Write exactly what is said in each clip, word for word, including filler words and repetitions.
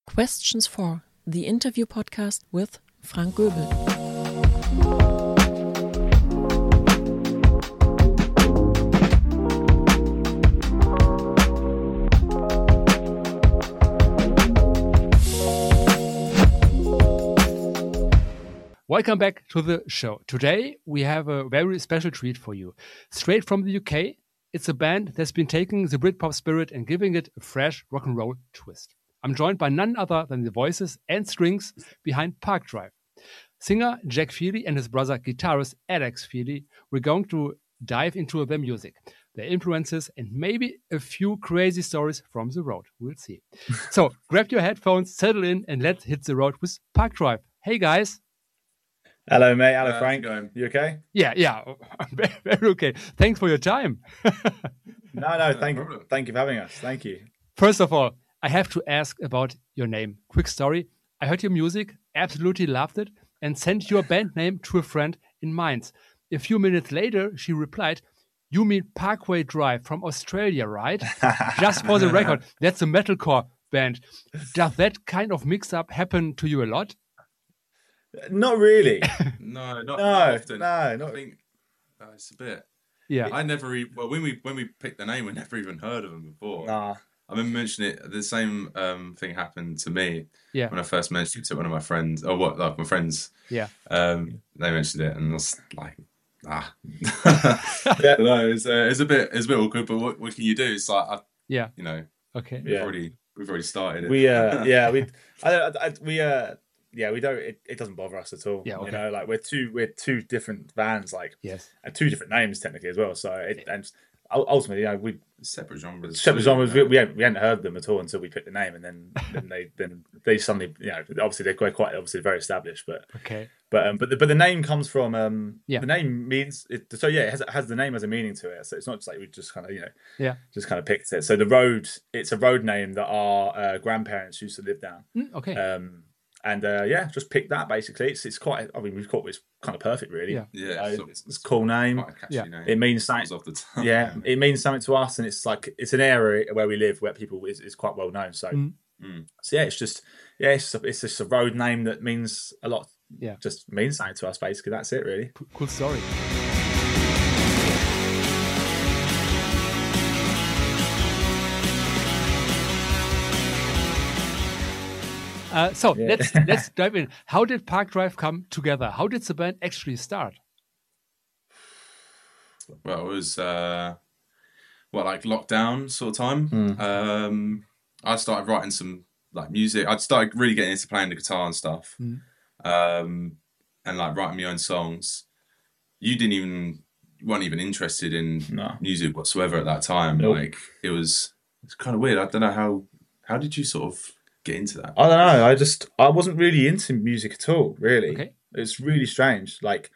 Questions for the interview podcast with Frank Göbel. Welcome back to the show. Today we have a very special treat for you. Straight from the U K, it's a band that's been taking the Britpop spirit and giving it a fresh rock and roll twist. I'm joined by none other than the voices and strings behind Park Drive. Singer Jack Feely and his brother guitarist Alex Feely, we're going to dive into their music, their influences, and maybe a few crazy stories from the road. We'll see. So grab your headphones, settle in, and let's hit the road with Park Drive. Hey guys. Hello, mate. Hello, uh, Frank. You okay? Yeah, yeah. I'm very, very okay. Thanks for your time. no, no. Thank you. Thank you for having us. Thank you. First of all, I have to ask about your name. Quick story. I heard your music, absolutely loved it, and sent your band name to a friend in Mainz. A few minutes later, she replied, "You mean Parkway Drive from Australia, right?" Just for the record, that's a metalcore band. Does that kind of mix-up happen to you a lot? Not really. no, not, no, not often. No, not. I think uh, it's a bit. Yeah, I never. E- well, when we when we picked the name, we never even heard of them before. Nah. I remember mentioning it. The same um, thing happened to me. Yeah. When I first mentioned it to one of my friends, or what, like my friends. Yeah. Um, they mentioned it, and I was like, ah. yeah. No, it's, uh, it's a bit, it's a bit awkward. But what, what can you do? It's like, I, yeah, you know, okay, we've yeah. already, we've already started it. We, uh, yeah, we, I, I, I, we, uh. Yeah, we don't. It, it doesn't bother us at all. Yeah, okay. You know, like we're two, we're two different bands, like yes, and two different names technically as well. So it, and ultimately, you know, we separate genres. separate genres. We, we hadn't we hadn't heard them at all until we picked the name, and then then they then they suddenly, you know, obviously they're quite quite obviously very established, but okay, but um, but the, but the name comes from um yeah. The name means it, so yeah, it has, it has the name as a meaning to it. So it's not just like we just kind of you know yeah just kind of picked it. So the road, it's a road name that our uh, grandparents used to live down. Mm, okay. Um. And uh, yeah, just pick that basically. It's it's quite. I mean, we've got it's kind of perfect, really. Yeah, yeah. Uh, so it's, it's a cool name. Quite a catchy yeah. name. It means something. Off the top. Yeah, it means something to us, and it's like it's an area where we live where people is, is quite well known. So, mm. so yeah, it's just yeah, it's just, a, it's just a road name that means a lot. Yeah, just means something to us. Basically, that's it, really. Cool story. Uh, so yeah. let's let's dive in. How did Park Drive come together? How did the band actually start? Well, it was uh, what like lockdown sort of time. Mm. Um, I started writing some like music. I started really getting into playing the guitar and stuff, mm. um, and like writing my own songs. You didn't even you weren't even interested in no. music whatsoever at that time. Nope. Like it was it's kind of weird. I don't know how how did you sort of get into that? I don't know. I just I wasn't really into music at all. Really, okay. It's really strange. Like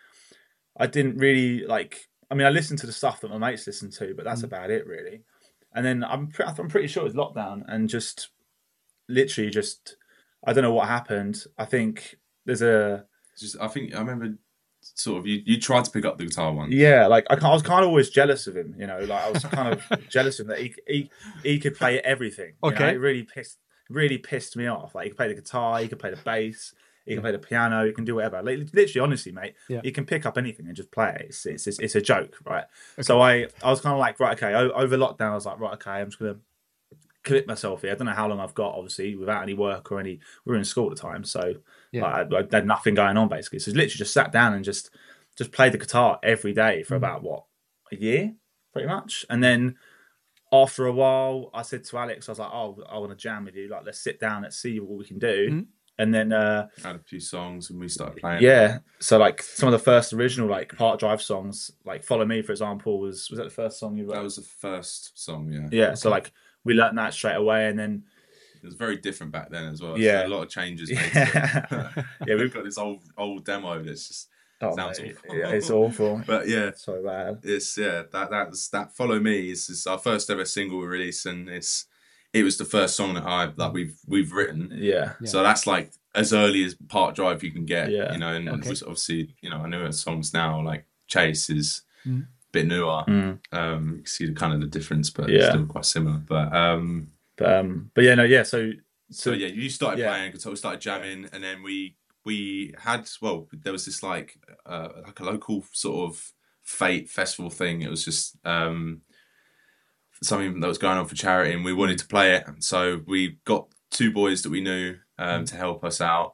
I didn't really like. I mean, I listened to the stuff that my mates listened to, but that's mm. about it, really. And then I'm pre- I'm pretty sure it was lockdown, and just literally just I don't know what happened. I think there's a. Just I think I remember. Sort of, you, you tried to pick up the guitar once. Yeah, like I, I was kind of always jealous of him. You know, like I was kind of jealous of him that he he he could play everything. Okay, you know? It really pissed really pissed me off. Like he could play the guitar, he could play the bass, he can play the piano, he can do whatever. Like, literally, honestly, mate, yeah. he can pick up anything and just play it. It's it's it's, it's a joke, right? Okay. So I I was kind of like, right, okay, over lockdown, I was like, right, okay, I'm just gonna commit myself here. I don't know how long I've got, obviously, without any work or any. We were in school at the time, so yeah. like, I, I had nothing going on basically. So literally just sat down and just just played the guitar every day for mm. about what a year, pretty much. And then after a while, I said to Alex, I was like, "Oh, I want to jam with you. Like, let's sit down, let's see what we can do." Mm. And then uh, I had a few songs and we started playing. Yeah, so like some of the first original like Park Drive songs, like "Follow Me," for example, was was that the first song you wrote? That was the first song, yeah. Yeah, okay. So like we learnt that straight away, and then it was very different back then as well. Yeah, so a lot of changes. Made yeah, to yeah, we've got this old old demo that's just oh, sounds mate. awful. Yeah, it's awful. But yeah, so bad. It's yeah that that's that "Follow Me" is, is our first ever single we released, and it's it was the first song that I that we've we've written. Yeah. yeah. So that's like as early as Park Drive you can get. Yeah. You know, and Okay. obviously you know I newer songs now like Chase is Mm. a bit newer. Mm. Um, you can see the kind of the difference, but Yeah. it's still quite similar. But um, But um, but yeah, no, yeah. So So yeah, you started yeah. playing guitar, we started jamming, and then we we had well, there was this like uh, like a local sort of fate festival thing. It was just um, something that was going on for charity, and we wanted to play it. So we got two boys that we knew um, to help us out.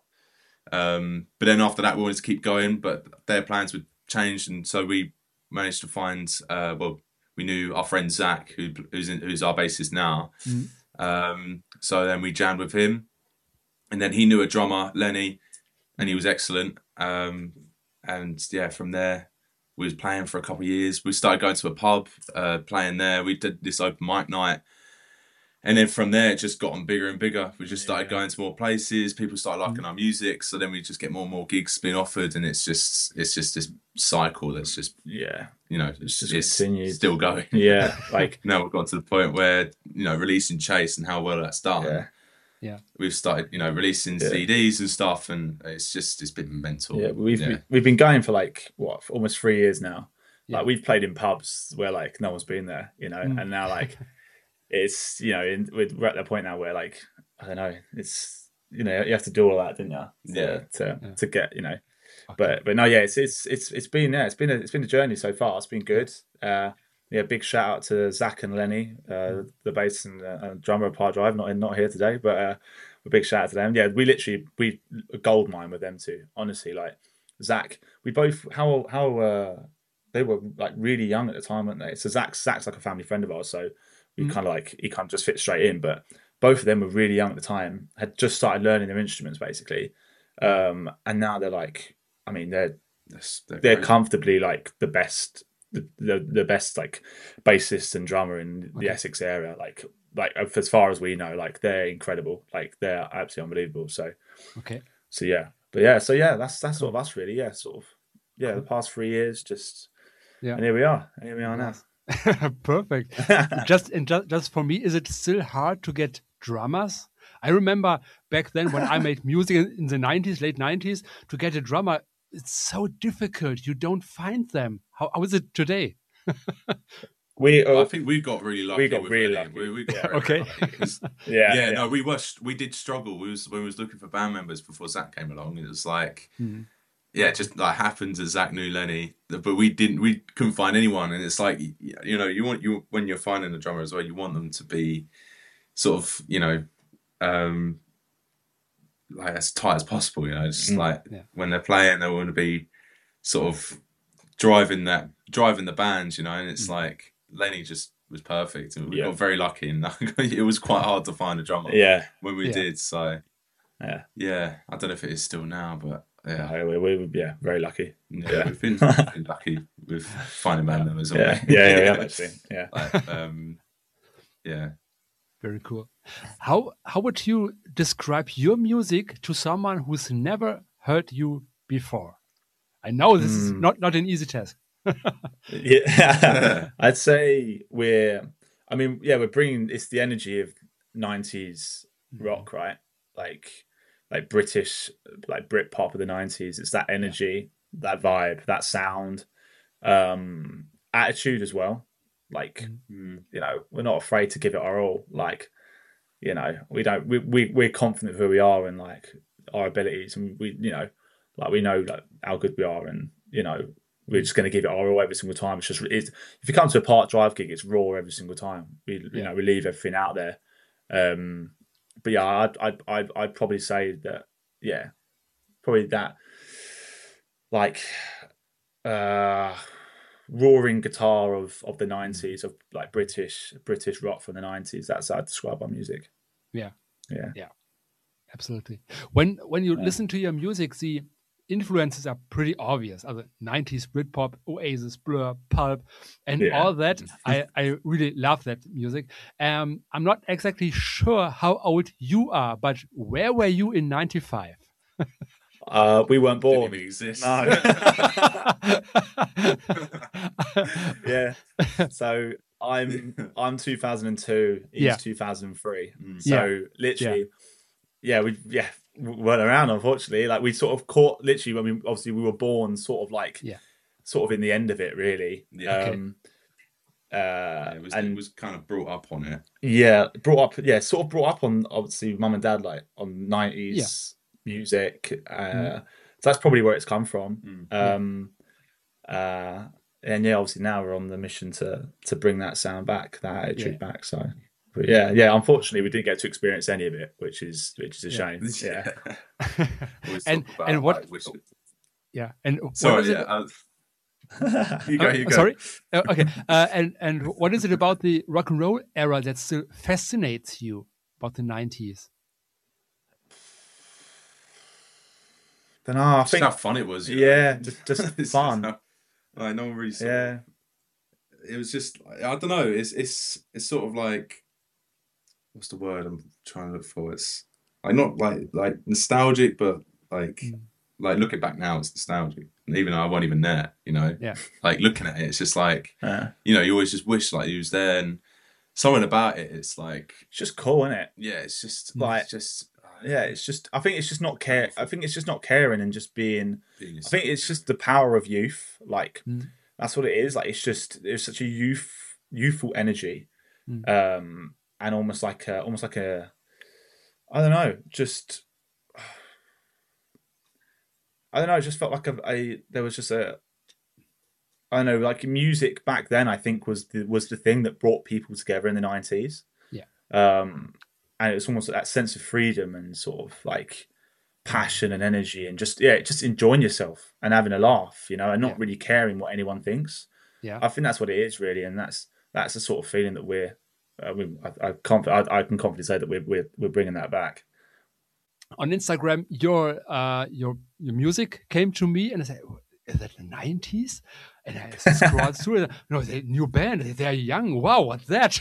Um, but then after that, we wanted to keep going, but their plans would change, and so we managed to find. Uh, well, we knew our friend Zach, who, who's in, who's our bassist now. Mm. Um, so then we jammed with him, and then he knew a drummer, Lenny, and he was excellent. Um, and yeah, from there, we was playing for a couple of years. We started going to a pub, uh, playing there. We did this open mic night. And then from there, it just got on bigger and bigger. We just started yeah. going to more places. People started liking mm. our music. So then we just get more and more gigs being offered. And it's just it's just this cycle that's just, yeah, you know, it's just it's continued. Still going. Yeah. Like now we've got to the point where, you know, releasing Chase and how well that's done. Yeah. Yeah. We've started, you know, releasing yeah. C Ds and stuff. And it's just, it's been mental. Yeah. We've, yeah. we've been going for like, what, for almost three years now. Yeah. Like we've played in pubs where like no one's been there, you know, mm. and now like, it's, you know, in, we're at the point now where like, I don't know, it's, you know, you have to do all that, didn't you? To, yeah. To, yeah. to get, you know, okay. but, but no, yeah, it's, it's, it's, it's been, yeah, it's been, a, it's been a journey so far. It's been good. Uh, yeah. Big shout out to Zach and Lenny, uh, the bass and uh, drummer of Part Drive, not in, not here today, but, uh, a big shout out to them. Yeah. We literally, we a gold mine with them too, honestly. Like Zach, we both, how, how, uh, they were like really young at the time, weren't they? So Zach's, Zach's like a family friend of ours. So, we mm. kind of like, he kind of just fit straight in, but both of them were really young at the time, had just started learning their instruments basically. Um, and now they're like, I mean, they're, they're, they're comfortably like the best, the, the, the best like bassist and drummer in the okay. Essex area. Like, like as far as we know, like they're incredible. Like they're absolutely unbelievable. So, okay. So yeah, but yeah, so yeah, that's, that's sort of us really. Yeah. Sort of, yeah. Cool. The past three years, just, yeah. And here we are, and here we are now. Perfect. just and just, just for me, is it still hard to get drummers? I remember back then when I made music in the nineties, late nineties, to get a drummer, it's so difficult. You don't find them. How, how is it today? we, uh, I think we got really lucky. We got with really Lenny. lucky. We, we got yeah. very okay. lucky yeah, yeah, yeah. No, we were we did struggle. We was when we was looking for band members before Zach came along. It was like. Mm-hmm. Yeah, it just like happened as Zach knew Lenny, but we didn't. We couldn't find anyone, and it's like you know, you want you when you're finding a drummer as well, you want them to be sort of you know, um, like as tight as possible. You know, it's mm, like yeah. when they're playing, they want to be sort of driving that driving the band. You know, and it's mm. like Lenny just was perfect, and we yeah. got very lucky, and it was quite hard to find a drummer. Yeah, when we yeah. did. So yeah, yeah, I don't know if it is still now, but. Yeah, we were we, yeah, very lucky. Yeah, yeah. we've been, been lucky with finding band members. Yeah, yeah, yeah, yeah, actually, yeah. Like, um, yeah, very cool. How how would you describe your music to someone who's never heard you before? I know this mm. is not not an easy task. yeah, I'd say we're. I mean, yeah, we're bringing. It's the energy of nineties rock, right? Like. Like British, like Britpop of the nineties. It's that energy, yeah. that vibe, that sound, um, attitude as well. Like, mm-hmm. you know, we're not afraid to give it our all. Like, you know, we don't, we, we, we're confident of who we are and like our abilities. And we, you know, like we know like how good we are and, you know, we're just going to give it our all every single time. It's just, it's, if you come to a Part Drive gig, it's raw every single time. We, yeah. you know, we leave everything out there. Um, But yeah, I'd, I'd I'd I'd probably say that yeah, probably that like uh, roaring guitar of, of the nineties of like British British rock from the nineties. That's how I'd describe our music. Yeah, yeah, yeah, absolutely. When when you yeah. listen to your music, the influences are pretty obvious. Other nineties Britpop, Oasis, Blur, Pulp, and yeah. all that. I, I really love that music. Um, I'm not exactly sure how old you are, but where were you in ninety-five? Uh, we weren't born. Didn't even exist. No. yeah. So I'm I'm two thousand two. He's yeah. two thousand three. Mm. So yeah. literally, yeah. yeah, we yeah. weren't around, unfortunately. Like we sort of caught literally. I mean, obviously we were born sort of like, yeah, sort of in the end of it, really. Yeah. Um, Uh, it was and it was kind of brought up on it. yeah, brought up, yeah, sort of brought up on obviously mum and dad, like on nineties Yeah. music. Uh, Mm. So that's probably where it's come from. Mm. Um, uh, and yeah, obviously now we're on the mission to to bring that sound back, that attitude Yeah. back. So, but yeah, yeah. Unfortunately, we didn't get to experience any of it, which is which is a Yeah. shame. Yeah. Always And- talk about, and what- like, which- Yeah. And what sorry, is it- yeah. uh, you go, Uh, you go. Sorry. Uh, okay. Uh, and and what is it about the rock and roll era that still fascinates you about the nineties? Don't know. I Just think how fun it was. you yeah, know? just just It's fun. how- like no one really saw. Yeah, It was just I don't know. It's it's it's sort of like what's the word I'm trying to look for? It's like not like like nostalgic, but like Mm. like looking back now, it's nostalgic. And even though I wasn't even there, you know, Yeah. like looking at it, it's just like yeah. you know, you always just wish like you was there, and something about it. It's like It's just cool, isn't it? yeah, it's just Like, it's just Yeah, it's just. I think it's just not care. I think it's just not caring and just being. being I think it's just the power of youth. Like Mm. that's what it is. Like it's just there's such a youth, youthful energy, Mm. um, and almost like a, almost like a, I don't know, just. I don't know. It just felt like a, a there was just a. I don't know, like music back then. I think was the was the thing that brought people together in the nineties. Yeah. Um, and it was almost like that sense of freedom and sort of like passion and energy and just yeah, just enjoying yourself and having a laugh, you know, and not Yeah. really caring what anyone thinks. Yeah. I think that's what it is really, and that's that's the sort of feeling that we're. Uh, we, I, I, can't, I, I can confidently say that we're we're we're bringing that back. On Instagram, your uh, your your music came to me, and I said, "Is that the nineties?" And I scrolled through it. No, they new band. They're young. Wow, what's that?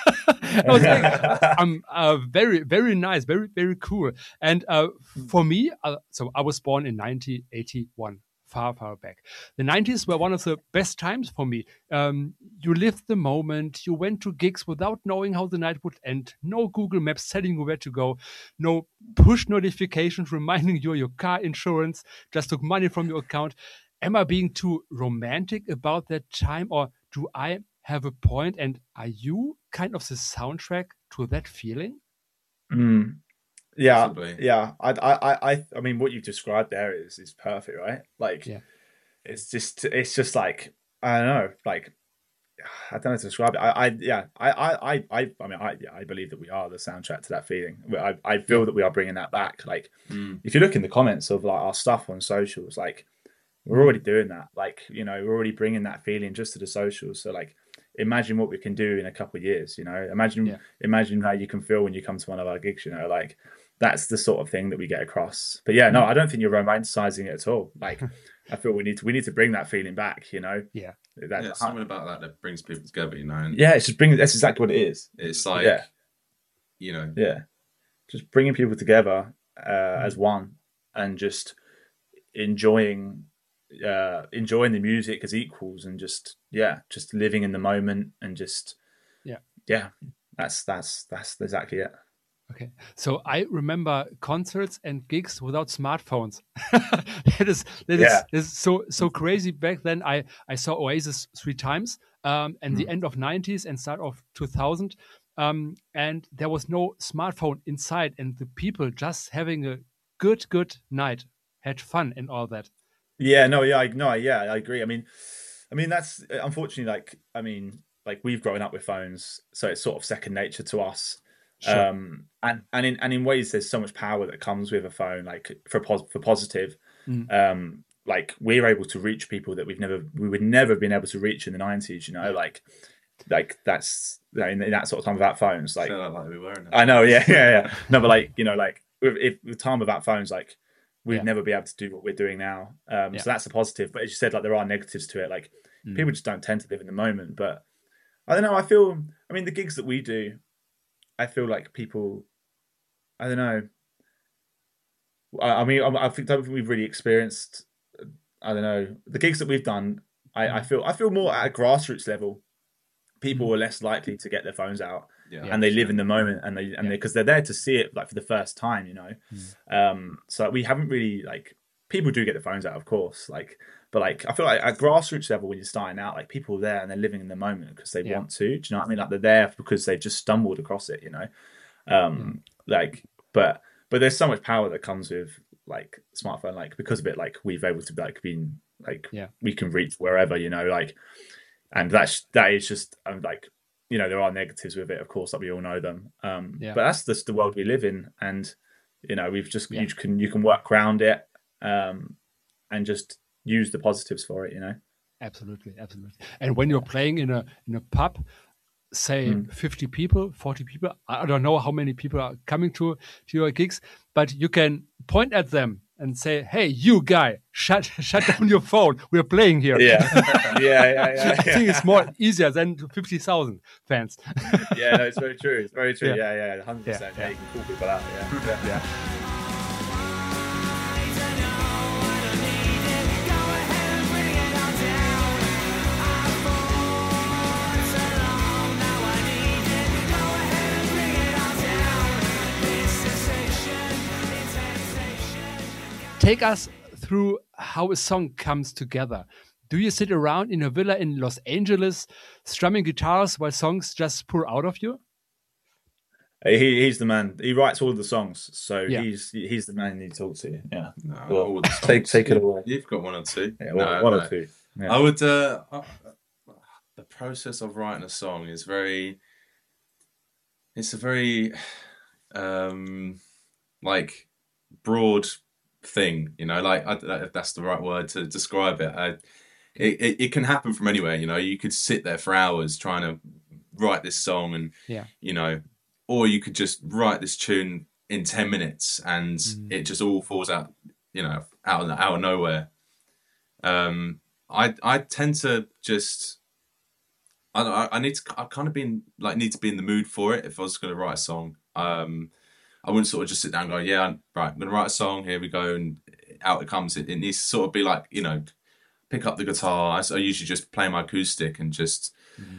I was like, I'm uh, very very nice, very very cool. And uh, for me, uh, so I was born in nineteen eighty-one. Far, far back. The nineties were one of the best times for me. Um, you lived the moment. You went to gigs without knowing how the night would end. No Google Maps telling you where to go. No push notifications reminding you your car insurance just took money from your account. Am I being too romantic about that time, or do I have a point? And are you kind of the soundtrack to that feeling? Mm. Yeah, Possibly. yeah. I, I, I, I mean, what you've described there is is perfect, right? Like, Yeah. it's just, it's just like I don't know, like I don't know how to describe it. I, I, yeah, I, I, I, I I mean, I, yeah, I believe that we are the soundtrack to that feeling. I, I feel Yeah. that we are bringing that back. Like, Mm. if you look in the comments of like our stuff on socials, like we're already doing that. Like, you know, we're already bringing that feeling just to the socials. So, like, imagine what we can do in a couple of years. You know, imagine, Yeah. imagine how you can feel when you come to one of our gigs. You know, like. That's the sort of thing that we get across. But yeah, no, I don't think you're romanticizing it at all. Like, I feel we need to we need to bring that feeling back. You know, Yeah. that, Yeah, something about that that brings people together, you know. And yeah, it's just bringing. That's exactly what it is. it's like, Yeah. you know, Yeah, just bringing people together uh, Mm. as one and just enjoying uh, enjoying the music as equals and just yeah, just living in the moment and just Yeah. yeah. That's that's that's exactly it. Okay, so I remember concerts and gigs without smartphones. that is that is, Yeah. that is so so crazy. Back then, I I saw Oasis three times, um, and the Mm. end of nineties and start of two thousand, um, and there was no smartphone inside, and the people just having a good good night, had fun and all that. Yeah, no, yeah, I no, yeah, I agree. I mean, I mean that's unfortunately like I mean like we've grown up with phones, so it's sort of second nature to us. Sure. Um, and and in and in ways, there's so much power that comes with a phone, like for pos- for positive. Mm. Um, like we're able to reach people that we've never we would never have been able to reach in the nineties. You know, Yeah. like like that's in, in that sort of time without phones. Like feel like we were in I know, yeah, yeah, yeah. No, but like you know, like with, if with time without phones, like we'd Yeah. never be able to do what we're doing now. Um, Yeah. So that's a positive. But as you said, like there are negatives to it. Like Mm. people just don't tend to live in the moment. But I don't know. I feel. I mean, the gigs that we do, I feel like people. I don't know. I, I mean, I, I think don't think we've really experienced. I don't know the gigs that we've done. I, I feel I feel more at a grassroots level. People are less likely to get their phones out, Yeah, and they live in the moment, and they and Yeah. they because they're there to see it like for the first time, you know. Mm. Um, so we haven't really like people do get the phones out, of course. Like, but like, I feel like at grassroots level, when you're starting out, like people are there and they're living in the moment because they Yeah. want to. Do you know what I mean? Like they're there because they've just stumbled across it. You know, um, Mm. like, but but there's so much power that comes with like smartphone. Like because of it, like we've able to like been like Yeah. we can reach wherever. You know, like, and that's that is just um, like. You know, there are negatives with it, of course, that we all know them. Um, Yeah. But that's just the world we live in, and you know, we've just Yeah. you can you can work around it, um, and just use the positives for it. You know, Absolutely, absolutely. And when you're playing in a in a pub, say Mm. fifty people, forty people, I don't know how many people are coming to to your gigs, but you can point at them and say, "Hey, you guy, shut shut down your phone. We're playing here." yeah, yeah, yeah, yeah. I think it's more easier than to fifty thousand fans. Yeah, no, it's very true. It's very true. Yeah. Yeah, yeah, hundred percent. Yeah, Yeah, yeah. you can call people out. Yeah, yeah. Yeah. Take us through how a song comes together. Do you sit around in a villa in Los Angeles strumming guitars while songs just pour out of you? He he's the man. He writes all the songs, so Yeah. he's he's the man you need to talk to. Yeah, No, Well, all the take songs. take it away. You've got one or two. Yeah, No, one, one no. or two. Yeah. I would. Uh, uh, the process of writing a song is very. It's a very, um, like, broad thing. You know, like I don't know if that's the right word to describe it. I, it, it it can happen from anywhere. You know, you could sit there for hours trying to write this song, and Yeah. you know, or you could just write this tune in ten minutes, and Mm. it just all falls out. You know, out of, out of nowhere. Um, I I tend to just I I, I need to I kind of been like need to be in the mood for it if I was going to write a song. Um, I wouldn't sort of just sit down and go, yeah, I'm, right, I'm going to write a song. Here we go, and out it comes. It, it needs to sort of be like, you know, pick up the guitar. I, I usually just play my acoustic and just Mhm.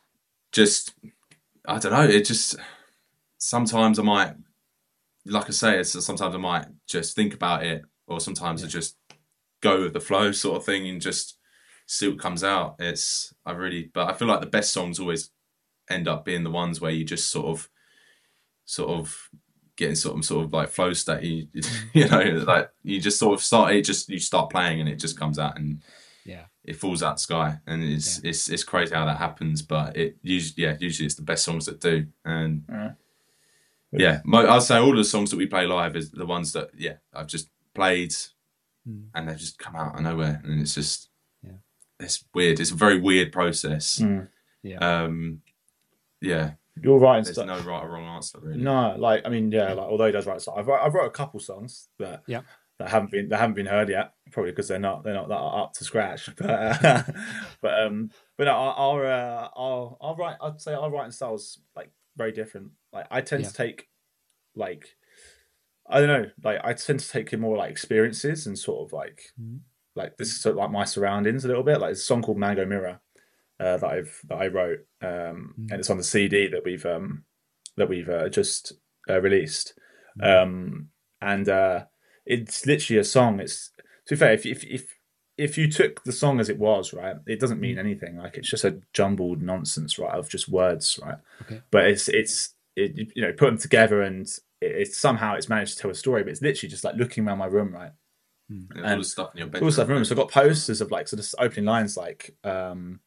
just I don't know. It just sometimes I might, like I say, it's, sometimes I might just think about it, or sometimes I just go with the flow sort of thing and just see what comes out. It's I really, but I feel like the best songs always end up being the ones where you just sort of, sort of getting sort of sort of like flow state. You, you know, like you just sort of start it, just you start playing and it just comes out and Yeah. it falls out the sky, and it's Yeah. it's it's crazy how that happens. But it usually, yeah, usually it's the best songs that do, and Yeah. yeah, my, I'd say all the songs that we play live is the ones that yeah I've just played, Mm. and they've just come out of nowhere, and it's just Yeah. it's weird. It's a very weird process. Mm. Yeah. Um, yeah, You're writing there's stuff. no right or wrong answer really. No, like I mean, yeah, like although he does write stuff, I've wrote, I've wrote a couple songs that Yeah. that haven't been that haven't been heard yet, probably because they're not they're not that up to scratch. But uh, but um, but no, I'll I'll, uh, I'll I'll write. I'd say our writing style's like very different. Like I tend Yeah. to take like I don't know, like I tend to take in more like experiences and sort of like Mhm. like this is sort of like my surroundings a little bit. Like there's a song called Mango Mirror uh, that I've that I wrote, um, Mm. and it's on the C D that we've um, that we've uh, just uh, released, Mm. um, and uh, it's literally a song. It's to be fair, if if if if you took the song as it was, right, it doesn't mean anything. Like it's just a jumbled nonsense, right, of just words, right. Okay. But it's it's it, you know, put them together and it, it's somehow it's managed to tell a story. But it's literally just like looking around my room, right. And all And the stuff in your All bedroom. the stuff in the room. So I've got posters of like sort of opening lines like um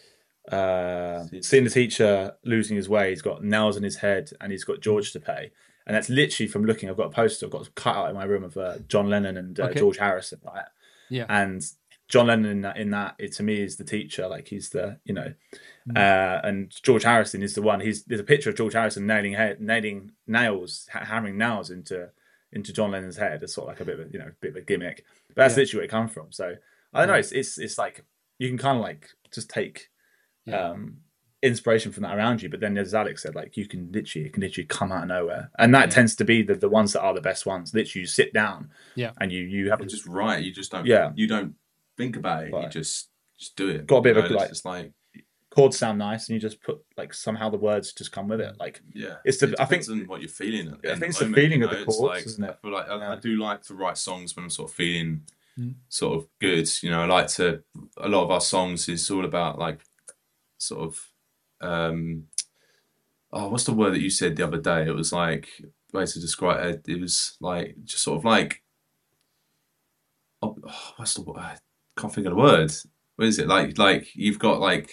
uh seeing the teacher losing his way, he's got nails in his head and he's got George to pay. And that's literally from looking. I've got a poster I've got cut out in my room of uh, John Lennon and uh, Okay. George Harrison, right? Yeah. And John Lennon in that in that it to me is the teacher, like he's the you know, Mm. uh, and George Harrison is the one. He's there's a picture of George Harrison nailing head, nailing nails, ha- hammering nails into into John Lennon's head. It's sort of like a bit of a, you know bit of a gimmick, but that's Yeah. literally where it comes from. So I don't know. Yeah. It's it's it's like you can kind of like just take Yeah. um inspiration from that around you, but then as Alex said, like you can literally it can literally come out of nowhere, and that Yeah. tends to be the the ones that are the best ones. Literally, you sit down, Yeah. and you you have You just write. You just don't. Yeah. You don't think about it. You Right. just just do it. Got a bit you of a, know, like- It's just like chords sound nice, and you just put like somehow the words just come with it. Like yeah. It's the- it I think- depends on what you're feeling. At, I in think it's the the moment, feeling you of the know, it's chords, like, isn't it? I feel like I, I Yeah. do like to write songs when I'm sort of feeling Mm. sort of good. You know, I like to. A lot of our songs is all about like sort of. Um, oh, what's the word that you said the other day? It was like way to describe it. It was like just sort of like. Oh, oh, what's the word? I can't think of the word. What is it like? Like you've got like.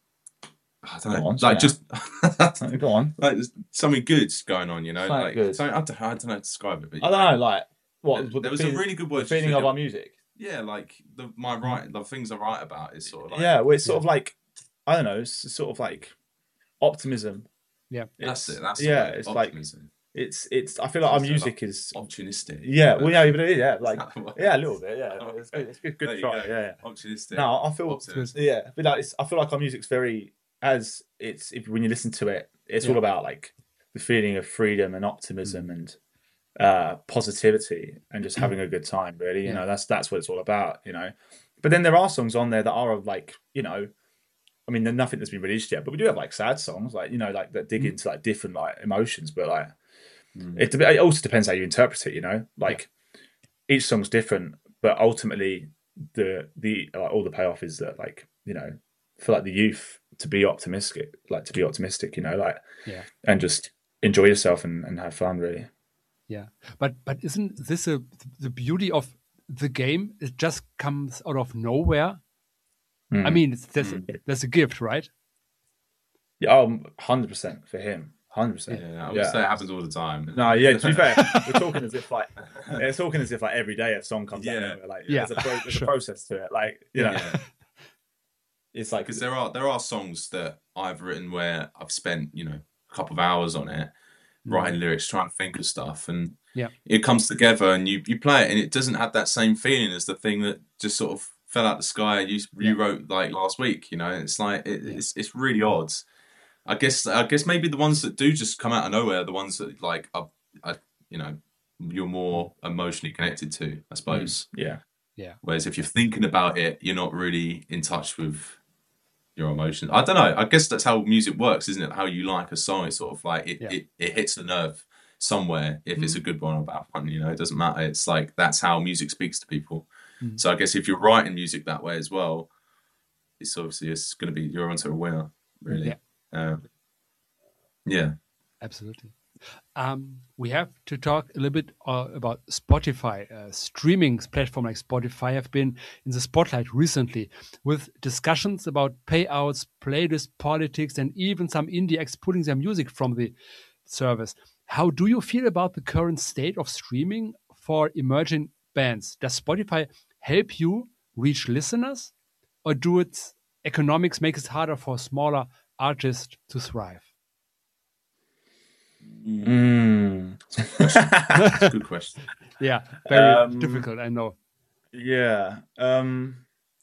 I don't know, Go on, like just Go on. like there's something good going on, you know. Something like good. something, I, don't, I don't know how to describe it, but I don't know, like what there, what there the was feeling, a really good the word. feeling for of it. our music. Yeah, like the my right, the things I write about is sort of like Yeah, well, it's sort Yeah. of like I don't know, it's sort of like optimism. Yeah. that's It's, it. That's yeah, the word, it's optimism. like it's it's. I feel like our So, music like, is optimistic. yeah, well, yeah, but it is, yeah, Is like that the word? yeah, a little bit, yeah. Oh, It's okay. good, it's good, There good you try, go. yeah, yeah. Optimistic. No, I feel Optimism. yeah, but like it's, I feel like our music's very as it's if when you listen to it, it's Yeah. all about like the feeling of freedom and optimism Mm. and uh positivity and just having a good time. Really, you Yeah. know, that's that's what it's all about. You know, but then there are songs on there that are of like you know. I mean, there's nothing that's been released yet, but we do have like sad songs, like you know, like that dig Mm. into like different like emotions. But like, Mm. it, it also depends how you interpret it. You know, like each song's different, but ultimately, the the like, all the payoff is that like you know, for like the youth to be optimistic, like to be optimistic. You know, like Yeah. and just enjoy yourself and, and have fun. Really, Yeah, but but isn't this a, the beauty of the game? It just comes out of nowhere. I Mm. mean, it's, that's Mm. that's a gift, right? yeah, oh, hundred percent for him, hundred percent. Yeah, I would say it happens all the time. No, yeah. To be fair, we're talking as if like we're talking as if like every day a song comes Yeah. out. Like Yeah, there's a pro- there's sure. a process to it. Like you know, Yeah. it's like Because there are there are songs that I've written where I've spent you know a couple of hours on it, writing lyrics, trying to think of stuff, and Yeah. it comes together, and you you play it, and it doesn't have that same feeling as the thing that just sort of fell out the sky you you Yeah. wrote like last week. You know, it's like it, Yeah. it's it's really odd. I guess I guess maybe the ones that do just come out of nowhere, are the ones that like are, are you know you're more emotionally connected to, I suppose. yeah, Whereas if you're thinking about it, you're not really in touch with your emotions. I don't know. I guess that's how music works, isn't it? How you like a song, it's sort of like it, Yeah. it, it hits a nerve somewhere. If it's a good one or a bad one, you know, it doesn't matter. It's like that's how music speaks to people. Mm. So I guess if you're writing music that way as well, it's obviously it's going to be you're onto a winner, really. Yeah. Um, yeah. Absolutely. Um, we have to talk a little bit uh, about Spotify. Uh, streaming platform like Spotify have been in the spotlight recently with discussions about payouts, playlist politics, and even some indie acts pulling their music from the service. How do you feel about the current state of streaming for emerging bands? Does Spotify help you reach listeners, or do its economics make it harder for smaller artists to thrive? mm. That's a good question. Yeah, very Um, difficult, I know. yeah. Um,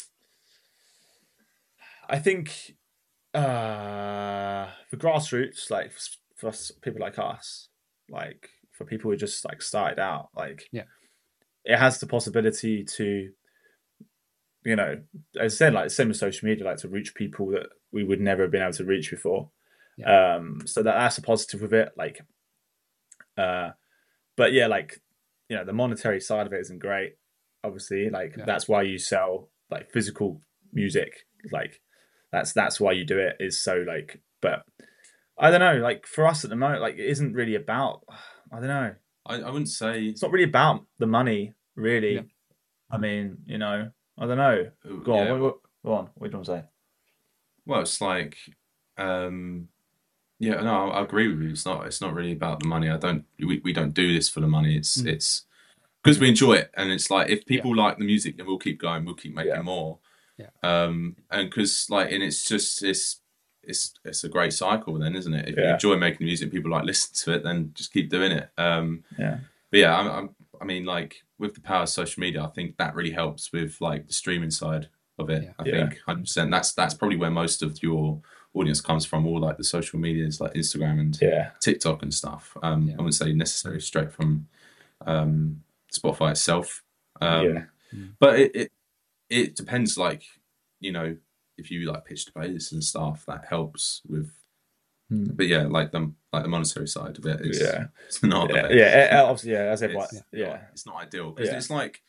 I think uh, for grassroots, like for, for us, people like us, like for people who just like started out, like Yeah. it has the possibility to, you know, as I said, like same with social media, like to reach people that we would never have been able to reach before. Yeah. Um, so that that's a positive with it. Like, uh, but yeah, like you know, the monetary side of it isn't great. Obviously, like Yeah. that's why you sell like physical music. Like that's that's why you do it. Is so like, but I don't know. Like for us at the moment, like it isn't really about. I don't know. I, I wouldn't say It's not really about the money, really. Yeah. I mean, you know, I don't know. Go on, Yeah, what, what, go on. What do you want to say? well, it's like, um, yeah, no, I, I agree with you. It's not, it's not really about the money. I don't, we, we don't do this for the money. It's, Mm. it's because we enjoy it, and it's like if people like the music, then we'll keep going. We'll keep making Yeah. more. Yeah. Um, and because like, and it's just, it's, it's, it's a great cycle, then, isn't it? If you Yeah. enjoy making music, people like listen to it, then just keep doing it. Um, Yeah. but yeah, I'm, I'm, I mean, like with the power of social media, I think that really helps with like the streaming side of it. Yeah. I Yeah. think one hundred percent. That's that's probably where most of your audience comes from, all like the social medias like Instagram and Yeah. TikTok and stuff. Um, Yeah. I wouldn't say necessarily straight from um, Spotify itself. Um, Yeah. Mm. But it, it it depends. Like you know, if you like pitch to playlists and stuff, that helps with. Mm. But yeah, like the like the monetary side of it is Yeah. it's not the Yeah. best. Yeah. eh, Obviously, yeah. As everyone. It's Yeah. not, it's not ideal because Yeah. it's like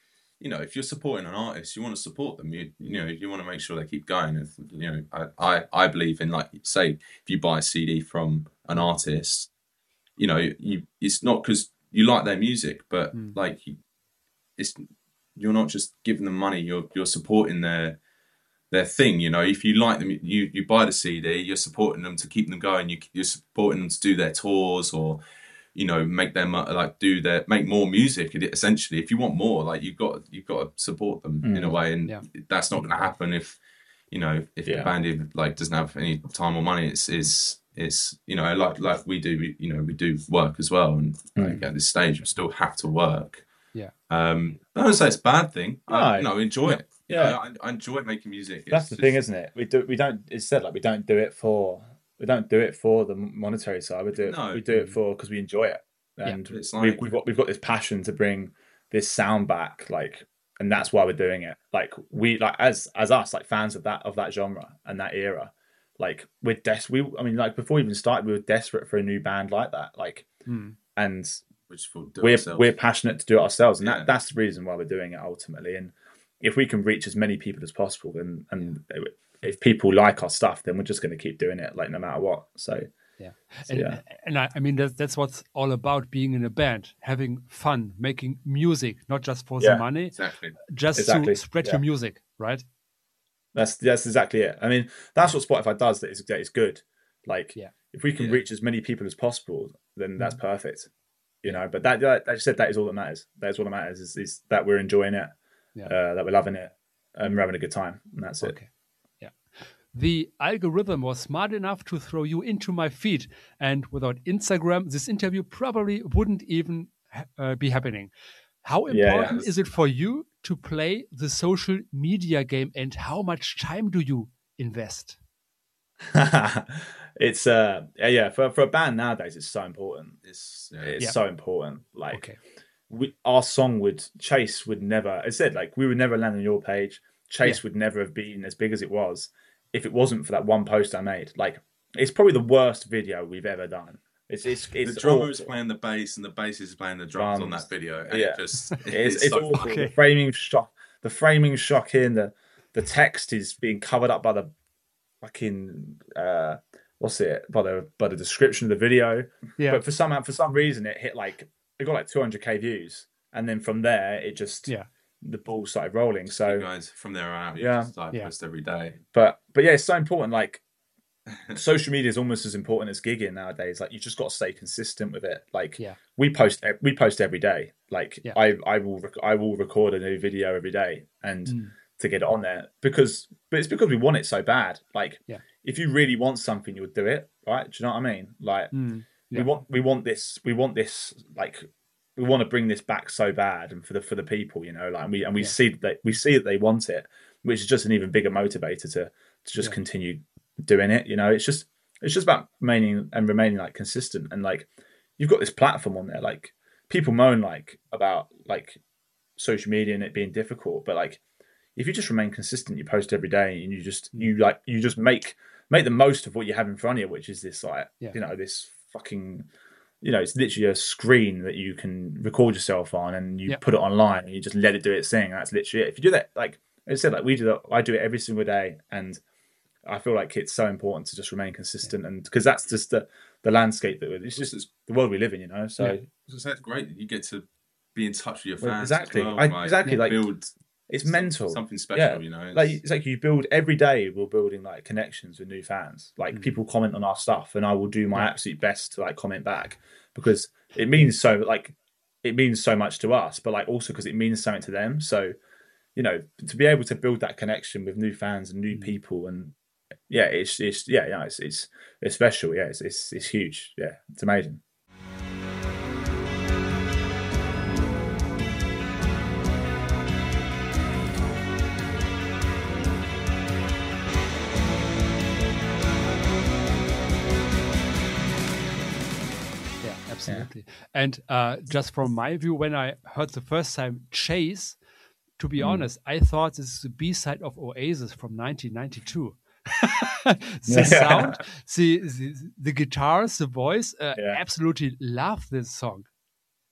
you know, if you're supporting an artist, you want to support them. You you know, you want to make sure they keep going. And, you know, I, I, I believe in, like, say, if you buy a C D from an artist, you know, you it's not because you like their music, but mm. like, you, it's you're not just giving them money. You're you're supporting their their thing. You know, if you like them, you you buy the C D. You're supporting them to keep them going. You you're supporting them to do their tours or, you know, make them like do their make more music. Essentially, if you want more, like you've got you've got to support them mm. in a way, and yeah. that's not going to happen if you know if yeah. the band like doesn't have any time or money. It's is it's you know like like we do. We, you know, we do work as well, and mm. like, at this stage, we still have to work. Yeah. Um, I don't say it's a bad thing. No. I you know enjoy yeah. it. Yeah, you know, I, I enjoy making music. It's that's the just, thing, isn't it? We do we don't. It's said like we don't do it for we don't do it for the monetary side. We do it. No. We do it for because we enjoy it. And yeah, it's like, we've, we've got we've got this passion to bring this sound back, like, and that's why we're doing it. Like we like as as us like fans of that of that genre and that era, like we're des- we I mean like before we even started, we were desperate for a new band like that. Like, mm. and Which we'll we're ourselves. we're passionate to do it ourselves, and yeah. that that's the reason why we're doing it ultimately. And if we can reach as many people as possible, and and if people like our stuff, then we're just going to keep doing it, like no matter what. So. Yeah, so, and, yeah. and I, I mean that's that's what's all about, being in a band, having fun, making music, not just for yeah, the money, exactly. just exactly. to spread yeah. your music, right? That's that's exactly it. I mean, that's what Spotify does. That is that is good. Like, yeah. if we can yeah. reach as many people as possible, then that's mm-hmm. perfect. You know, but that, that I said that is all that matters. That's all that matters is, is that we're enjoying it, yeah. uh, that we're loving it, and we're having a good time, and that's okay. it. The algorithm was smart enough to throw you into my feed, and without Instagram, this interview probably wouldn't even uh, be happening. How important yeah, is it for you to play the social media game, and how much time do you invest? It's uh yeah for for a band nowadays, it's so important. It's yeah. it's yeah. so important. Like okay. we, our song would Chase would never. I said like we would never land on your page. Chase yeah. would never have been as big as it was if it wasn't for that one post I made. Like, it's probably the worst video we've ever done. It's it's, it's the drummer is awful. playing the bass and the bassist is playing the drums, drums. on that video. And yeah, it just it's, it's, it's so awful. Okay. The framing shock, the framing shocking. The the text is being covered up by the fucking uh, what's it by the by the description of the video. Yeah. But for some for some reason it hit like it got like two hundred K views, and then from there it just yeah. the ball started rolling. So you guys, from there on out, you yeah, just start yeah. post every day. But but yeah, it's so important. Like social media is almost as important as gigging nowadays. Like you just got to stay consistent with it. Like yeah. we post we post every day. Like yeah. I I will I will record a new video every day and mm. to get it on there because but it's because we want it so bad. Like yeah. if you really want something, you'll do it, right? Do you know what I mean? Like mm. yeah. we want we want this we want this like. We want to bring this back so bad, and for the for the people, you know, like and we and we yeah. see that they, we see that they want it, which is just an even bigger motivator to to just yeah. continue doing it. You know, it's just it's just about remaining and remaining like consistent, and like you've got this platform on there. Like people moan like about like social media and it being difficult, but like if you just remain consistent, you post every day, and you just you like you just make make the most of what you have in front of you, which is this like yeah. you know this fucking. You know, it's literally a screen that you can record yourself on, and you yep. put it online, and you just let it do its thing. That's literally it. If you do that, like I said, like we do that, I do it every single day, and I feel like it's so important to just remain consistent, yeah. and because that's just the the landscape that it's just it's the world we live in, you know. So yeah. so it's great that you get to be in touch with your fans. Well, exactly, as well. I, like, exactly. Like build it's mental, something special, yeah. you know. It's... Like it's like you build every day. We're building like connections with new fans. Like mm. people comment on our stuff, and I will do my yeah. absolute best to like comment back because. It means so like it means so much to us, but like also because it means something to them. So, you know, to be able to build that connection with new fans and new people, and yeah, it's it's yeah, yeah, it's it's, it's special. Yeah, it's, it's it's huge. Yeah, it's amazing. Absolutely. Yeah. And uh, just from my view, when I heard the first time Chase, to be mm. honest, I thought this is the B-side of Oasis from nineteen ninety-two. the yeah. sound, the, the the guitars, the voice, uh, yeah. absolutely love this song.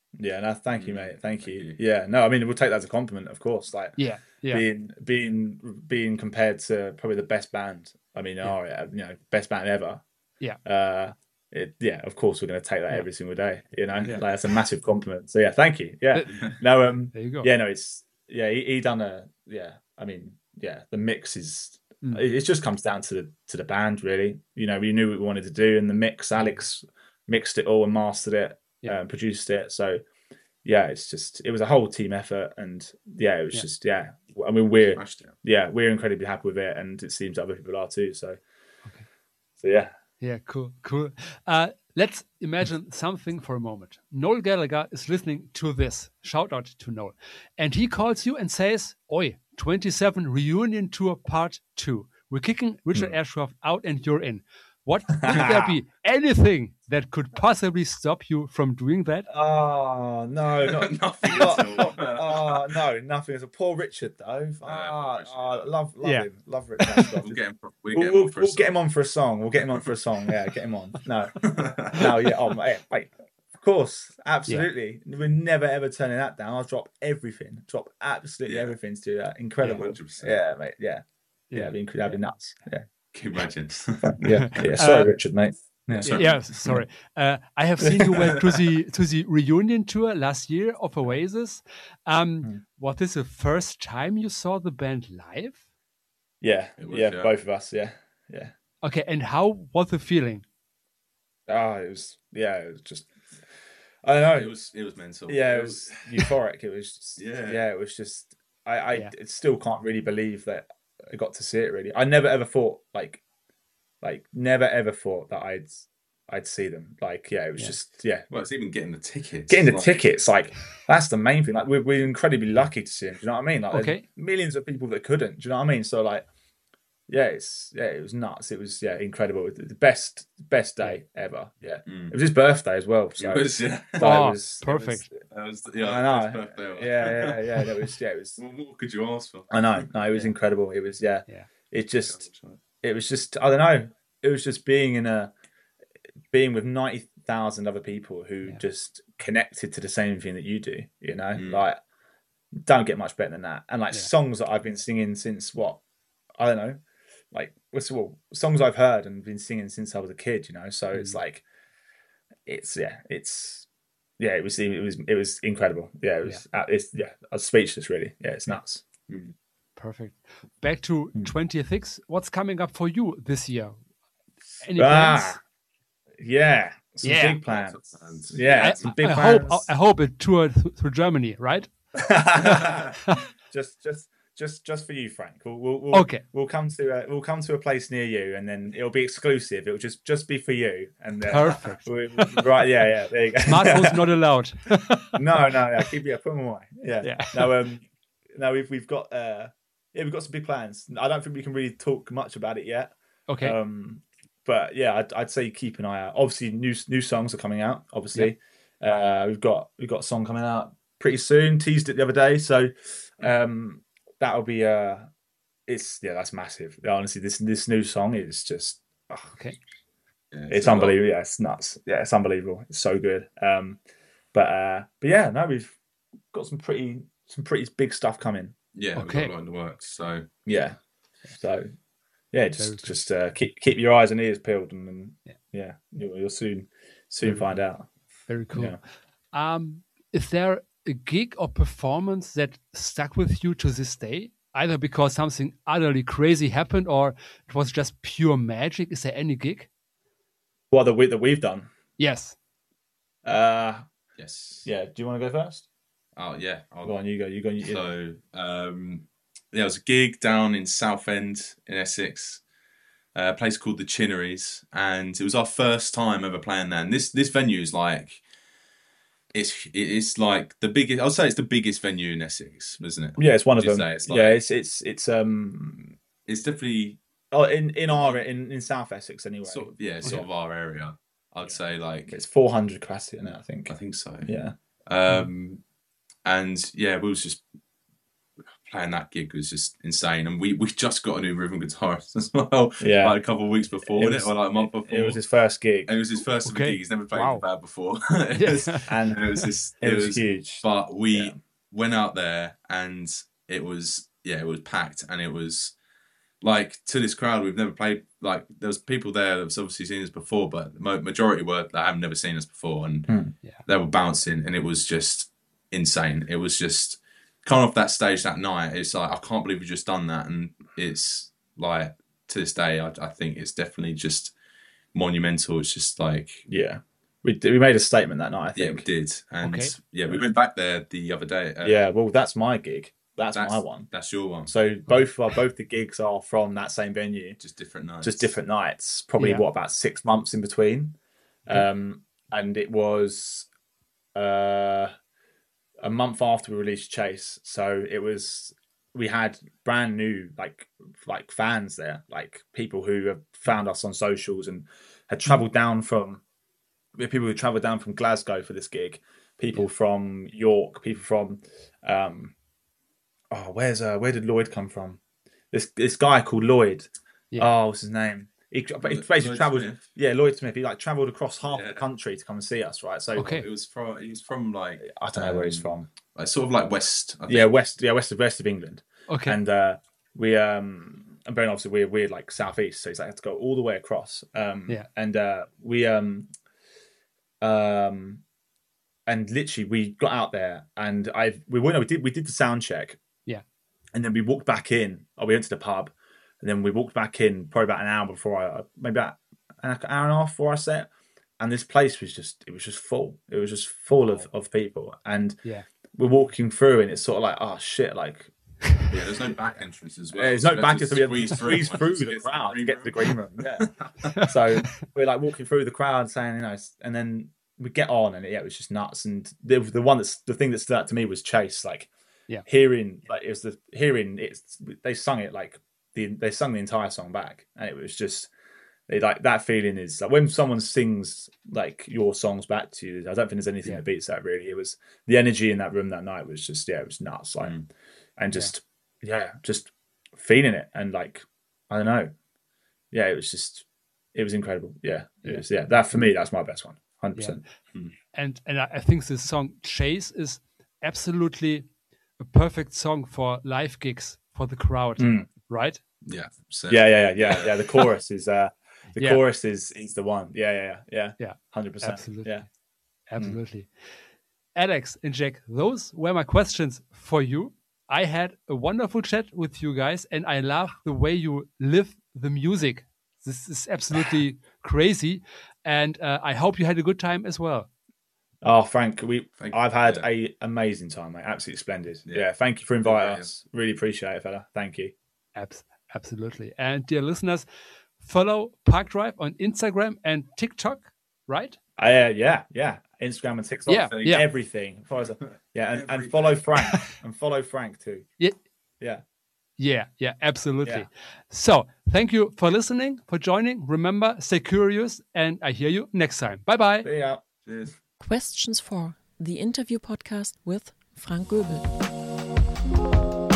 Yeah, no, thank you, Mm, mate. Thank you. you. Yeah, no, I mean, we'll take that as a compliment, of course. Like Yeah, yeah, being being being compared to probably the best band. I mean, yeah, our you know best band ever. yeah, Uh, it, yeah, of course we're going to take that yeah, every single day. You know, yeah. like that's a massive compliment. So yeah, thank you. Yeah, Th- no, um, There you go. yeah, no, it's yeah, he, he done a yeah. I mean, yeah, the mix is Mm. it, it just comes down to the to the band really. You know, we knew what we wanted to do, and the mix. Alex mixed it all and mastered it, Yeah. uh, produced it. So yeah, it's just it was a whole team effort, and yeah, it was Yeah. just yeah. I mean, we're Smashed it. yeah, we're incredibly happy with it, and it seems other people are too. So, Okay. so yeah, Yeah, cool, cool. Uh, let's imagine something for a moment. Noel Gallagher is listening to this. Shout out to Noel. And he calls you and says, Oi, twenty-seven Reunion Tour Part two. We're kicking Richard Ashcroft out and you're in. What would there be anything that could possibly stop you from doing that? oh no, not Nothing not, at all. not, oh no, nothing. It's a poor Richard though. poor Ah, Richard. ah, love love Yeah. him, love Richard. Ashcroft. We'll get him. For, we'll We'll, get him we'll, on for a we'll get him song. on for a song. We'll get him on for a song. Yeah, get him on. No, no, yeah. Oh, mate, mate. Of course, absolutely. We're never ever turning that down. I'll drop everything. Drop absolutely Yeah. everything to do that. Incredible. one hundred percent. Yeah, mate. Yeah, yeah. Yeah. That'd be, that'd be nuts. Yeah, Can you imagine? yeah. yeah. Sorry, Uh, Richard, mate. Yeah. Sorry. Yeah, sorry. Uh, I have seen you went to the to the reunion tour last year of Oasis. Um, Mm. was this the first time you saw the band live? Yeah, It was, yeah, yeah. both of us. Yeah, yeah. Okay, and how was the feeling? Oh, it was. Yeah, it was just. I don't know. It was. It was mental. yeah, it was euphoric. It was just, Yeah. yeah, it was just I, I Yeah. still can't really believe that I got to see it really. I never ever thought like like never ever thought that I'd I'd see them. Like yeah, it was Yeah. just yeah. Well, it's even getting the tickets. Getting the like, tickets, like that's the main thing. Like we're, we're incredibly lucky to see them. Do you know what I mean? Like there's Okay. millions of people that couldn't. Do you know what I mean? So like yeah, it's yeah, it was nuts. It was yeah, incredible. The best best day ever. Yeah. Mm. It was his birthday as well. So It was. Yeah. so Oh, it was, it perfect. was- That was. Yeah. I that was know. birthday ever. Yeah, yeah, yeah. That was yeah. It was. What more could you ask for? I know. No, it was Yeah. incredible. It was yeah. Yeah. It just. It was just. I don't know. It was just being in a. Being with ninety thousand other people who Yeah. just connected to the same thing that you do. You know, Mm. like don't get much better than that. And like Yeah. songs that I've been singing since what I don't know, like what's well songs I've heard and been singing since I was a kid. You know, so it's Mm. like, it's yeah, it's yeah, it was it was it was incredible. Yeah, it was uh, it's yeah, I was speechless really. Yeah, it's nuts. Perfect. Back to Mm. twenty-six. What's coming up for you this year? Any plans? Ah, yeah, some Yeah. big plans. Lots of plans. Yeah, I, some big I plans. hope I hope it toured th- through Germany, right? just, just, just, just for you, Frank. We'll, we'll, we'll Okay. We'll come to a, we'll come to a place near you, and then it'll be exclusive. It'll just, just be for you. And uh, Perfect. we- right? Yeah, yeah. There you go. Smartphones not allowed. no, no, yeah. Keep yeah, put them away. Yeah. Yeah. No, um, no, we've we've got uh, yeah, we've got some big plans. I don't think we can really talk much about it yet. Okay. Um, but yeah, I'd, I'd say keep an eye out. Obviously, new new songs are coming out. Obviously, uh, we've got we've got a song coming out pretty soon. Teased it the other day, so um, that'll be uh, it's yeah, that's massive. Honestly, this this new song is just oh, Okay. Yeah, it's a lot. unbelievable. Yeah, it's nuts. Yeah, it's unbelievable. It's so good. Um, but uh, but yeah, no, we've got some pretty some pretty big stuff coming. Yeah, we've Okay. got a lot in the works. So Yeah. So yeah, Very just good. just uh, keep keep your eyes and ears peeled, and, and Yeah. yeah, you'll, you'll soon soon Very find out. Very cool. Yeah. Um, is there a gig or performance that stuck with you to this day? Either because something utterly crazy happened or it was just pure magic. Is there any gig? What that we that we've done? Yes. Uh, yes. yeah. Do you want to go first? Oh yeah. I'll, Go on, you go. You go. You, So um, there was a gig down in Southend in Essex, a place called the Chinneries, and it was our first time ever playing there. And this this venue is like it's it's like the biggest. I'll say it's the biggest venue in Essex, isn't it? yeah, it's one of Would you them. say it's like- yeah, it's it's it's um It's definitely oh in in our in in South Essex anyway. sort of yeah, sort of our area. I'd say like It's four hundred capacity in it, I think. I think so. Yeah. Um, and yeah, we was just playing that gig was just insane. And we, we just got a new rhythm guitarist as well. Yeah. Like a couple of weeks before, It it was- or like a month before. It was his first gig, and it was his first Okay. gig. He's never played Wow. with the band before. It Yeah. was- and and it was just, it was huge. But we Yeah. went out there and it was, yeah, it was packed. And it was like, to this crowd, we've never played, like, there was people there that was obviously seen us before, but the mo- majority were that have never seen us before. And Hmm. Yeah. they were bouncing and it was just insane. It was just, coming off that stage that night, it's like, I can't believe we've just done that. And it's like, to this day, I, I think it's definitely just monumental. It's just like, Yeah, we did, we made a statement that night. I yeah, we think. did. And Okay. yeah, we went back there the other day. Uh, Yeah, well, that's my gig. That's, that's my one. That's your one. So both are both the gigs are from that same venue, Just different nights. just different nights. Probably Yeah. what, about six months in between, um, and it was uh, a month after we released Chase. So it was we had brand new like like fans there, like people who have found us on socials and had travelled down from we had people who travelled down from Glasgow for this gig, people from York, people from um, oh, where's uh, where did Lloyd come from? This this guy called Lloyd. Yeah. Oh, what's his name? He, he basically Lloyd travelled. Smith. Yeah, Lloyd Smith. He like travelled across half Yeah. the country to come and see us. Right. So Okay. It was from. He's from like. I don't know where he's um, from. Like sort of like West. I think. Yeah, west. Yeah, west of west of England. Okay. And uh, we um, and Ben obviously we're we're like southeast, so he's like had to go all the way across. Um, Yeah. And uh, we um, um, and literally we got out there, and I we went. We did we did the sound check. Yeah. And then we walked back in. Or we went to the pub, and then we walked back in probably about an hour before I maybe about an hour and a half before I set. And this place was just it was just full. It was just full of, of people. And Yeah. we're walking through, and it's sort of like, oh shit, like Yeah, there's no back entrance as well. there's So no we back had to we had to squeeze squeeze through once the it crowd to green get to the room. green room. Yeah. So we're like walking through the crowd, saying, you know, and then we get on, and yeah, it was just nuts. And the the one that's the thing that stood out to me was Chase. Like, Yeah. hearing like it was the hearing it's they sung it like the they sung the entire song back, and it was just they like that feeling is like when someone sings like your songs back to you. I don't think there's anything Yeah. that beats that. Really, it was the energy in that room that night was just yeah, it was nuts. Like, Mm. and just yeah, just feeling it, and like I don't know, yeah, it was just it was incredible. Yeah, it Yeah. was yeah. That for me, that's my best one, hundred percent. and and I I think this song Chase is absolutely a perfect song for live gigs for the crowd, Mm. right? Yeah. So, Yeah, yeah, yeah, yeah, yeah. The chorus is uh, the Yeah. chorus is is the one. Yeah, yeah, yeah, yeah, Yeah. hundred percent. Absolutely. Yeah. Absolutely. Alex and Jack, those were my questions for you. I had a wonderful chat with you guys, and I love the way you live the music. This is absolutely crazy, and uh, I hope you had a good time as well. Oh, Frank, we Thank you. I've had Yeah. a amazing time, mate. Absolutely splendid. Yeah. Yeah, thank you for inviting Yeah. us. Really appreciate it, fella. Thank you. Abs- absolutely. And dear listeners, follow Park Drive on Instagram and TikTok, right? Uh, yeah, yeah. Instagram and TikTok, Yeah, thing, yeah. everything. Follow us- Yeah, and, and Everything. follow Frank and follow Frank too. Yeah. Yeah. Yeah, yeah, absolutely. Yeah. So, thank you for listening, for joining. Remember, stay curious, and I hear you next time. Bye bye. See ya. Cheers. Questions for the interview podcast with Frank Göbel.